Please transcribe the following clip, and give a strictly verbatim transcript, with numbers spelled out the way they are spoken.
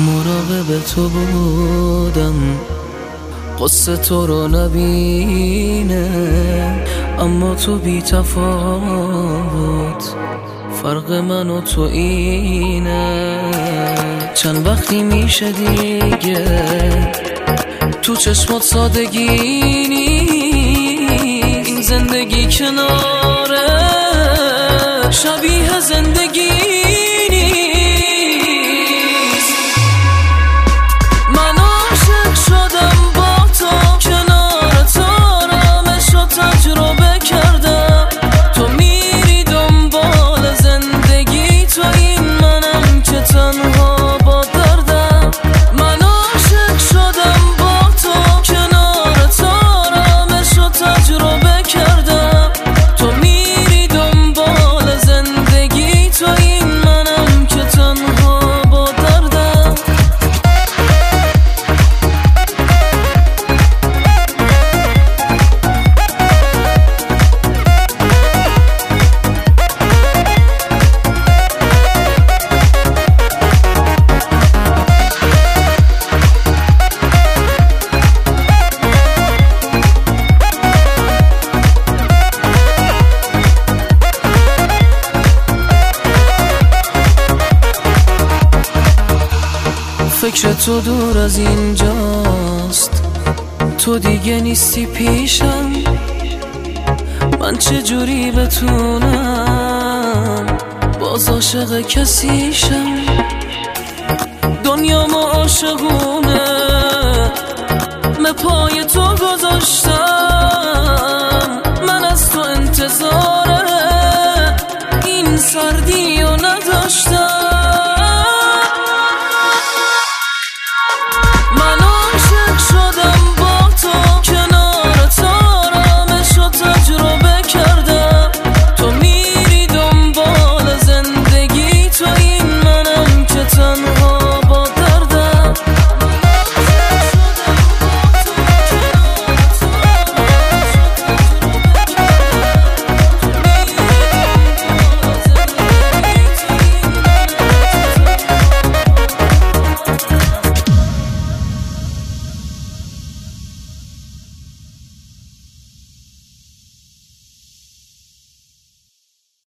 مراقب تو بودم قصه تو رو نبینه، اما تو بی تفاوت فرق من و تو اینه. چند وقتی میشه دیگه تو چشمات سادگی نیست، این زندگی کناره شبیه زندگی نیست. من عاشق شدم با تو، کنار تو آرامش رو تجربه کردم. تو میری دنبال زندگی، تو این منم که تنها با دردم. من عاشق شدم با تو، کنار تو آرامش رو تجربه کردم. تو میری دنبال زندگی، تو این منم که تنها با دردم. فکر تو دور از اینجاست، تو دیگه نیستی پیشم. من چجوری بتونم باز عاشق کسیشم؟ دنیا ما عاشقونه من پای تو گذاشتم. من از تو انتظاره این سردی